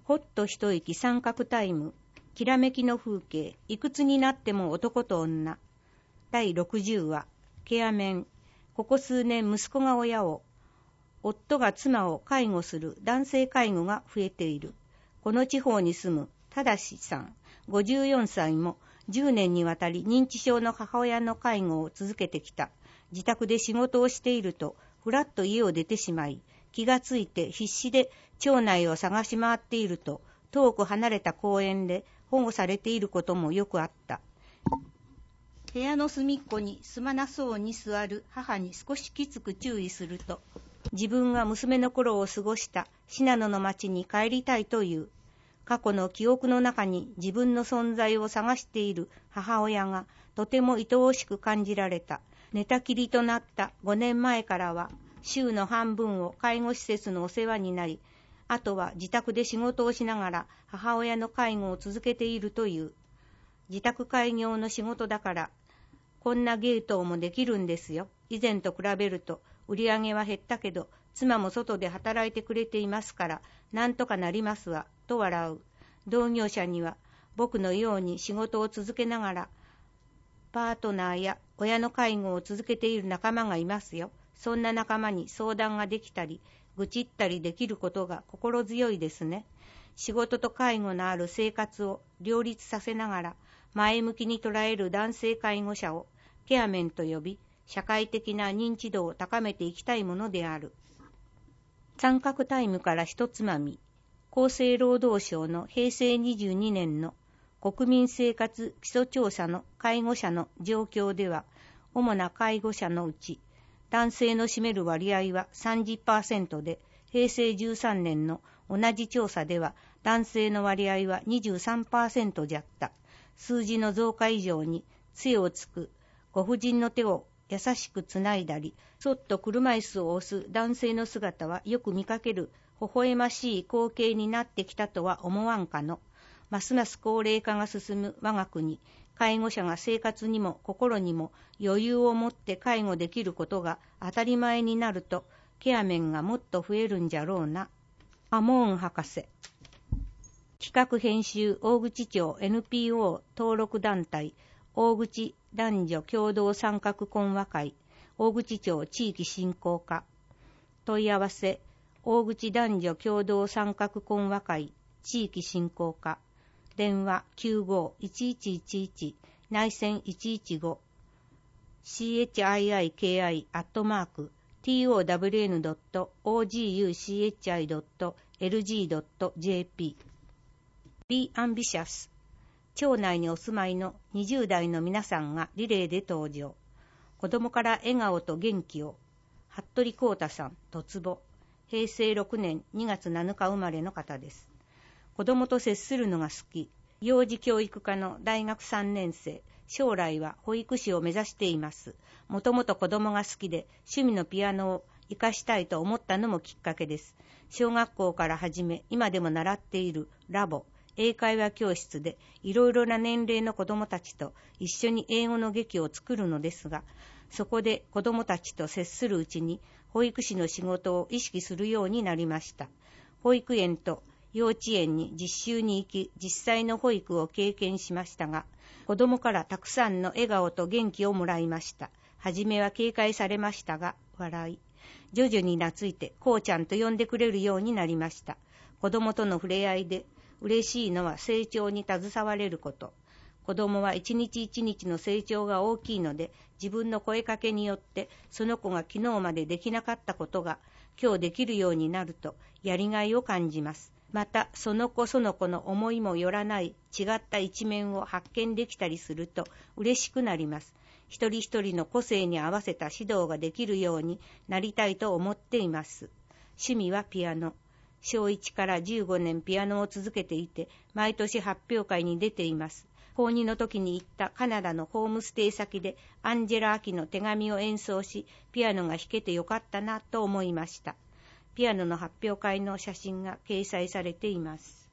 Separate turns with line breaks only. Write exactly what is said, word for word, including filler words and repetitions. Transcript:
ほっと一息三角タイム、きらめきの風景、いくつになっても男と女。だいろくじゅうわ、ケアメン。ここ数年息子が親を、夫が妻を介護する男性介護が増えている。この地方に住むただしさん、ごじゅうよんさいもじゅうねんにわたり認知症の母親の介護を続けてきた。自宅で仕事をしていると、ふらっと家を出てしまい、気がついて必死で町内を探し回っていると、遠く離れた公園で保護されていることもよくあった。部屋の隅っこにすまなそうに座る母に少しきつく注意すると、自分が娘の頃を過ごした信濃の町に帰りたいという。過去の記憶の中に自分の存在を探している母親がとても愛おしく感じられた。寝たきりとなったごねんまえからは、週の半分を介護施設のお世話になり、あとは自宅で仕事をしながら母親の介護を続けているという。自宅開業の仕事だから、こんな芸当もできるんですよ。以前と比べると売り上げは減ったけど、妻も外で働いてくれていますから、なんとかなりますわ、と笑う。同業者には、僕のように仕事を続けながら、パートナーや親の介護を続けている仲間がいますよ。そんな仲間に相談ができたり、愚痴ったりできることが心強いですね。仕事と介護のある生活を両立させながら、前向きに捉える男性介護者をケアメンと呼び、社会的な認知度を高めていきたいものである。三角タイムから一つまみ。厚生労働省のへいせいにじゅうにねんの国民生活基礎調査の介護者の状況では、主な介護者のうち、男性の占める割合は さんじゅっパーセント で、へいせいじゅうさんねんの同じ調査では、男性の割合は にじゅうさんパーセント じゃった。数字の増加以上に、杖をつく、ご婦人の手を優しくつないだり、そっと車椅子を押す男性の姿はよく見かける、微笑ましい光景になってきたとは思わんかの。ますます高齢化が進む我が国、介護者が生活にも心にも余裕を持って介護できることが当たり前になると、ケアメンがもっと増えるんじゃろうな。アモーン博士。企画編集大口町 エヌピーオー 登録団体大口男女共同参画懇話会大口町地域振興課。問い合わせ大口男女共同参画懇話会地域振興課。電話 きゅうご いちいちいちいち 内線いちいちご シーエイチアイアイケーアイ アットマーク ティーオーダブリューエヌドットオージーユーシーエイチアイドットエルジードットジェーピー Be Ambitious。 町内にお住まいのにじゅうだいの皆さんがリレーで登場。子供から笑顔と元気を。服部幸太さん、突母。へいせいろくねんにがつなのか生まれの方です。子供と接するのが好き。幼児教育科の大学さんねんせい。将来は保育士を目指しています。もともと子供が好きで趣味のピアノを活かしたいと思ったのもきっかけです。小学校から始め、今でも習っているラボ、英会話教室でいろいろな年齢の子供たちと一緒に英語の劇を作るのですが、そこで子供たちと接するうちに保育士の仕事を意識するようになりました。保育園と幼稚園に実習に行き、実際の保育を経験しましたが、子供からたくさんの笑顔と元気をもらいました。はじめは警戒されましたが、笑い。徐々に懐いて、こうちゃんと呼んでくれるようになりました。子供との触れ合いで、嬉しいのは成長に携われること。子供は一日一日の成長が大きいので、自分の声かけによってその子が昨日までできなかったことが今日できるようになるとやりがいを感じます。またその子その子の思いもよらない違った一面を発見できたりすると嬉しくなります。一人一人の個性に合わせた指導ができるようになりたいと思っています。趣味はピアノ。しょういちからじゅうごねんピアノを続けていて、毎年発表会に出ています。こうにの時に行ったカナダのホームステイ先でアンジェラ・アキの手紙を演奏し、ピアノが弾けてよかったなと思いました。ピアノの発表会の写真が掲載されています。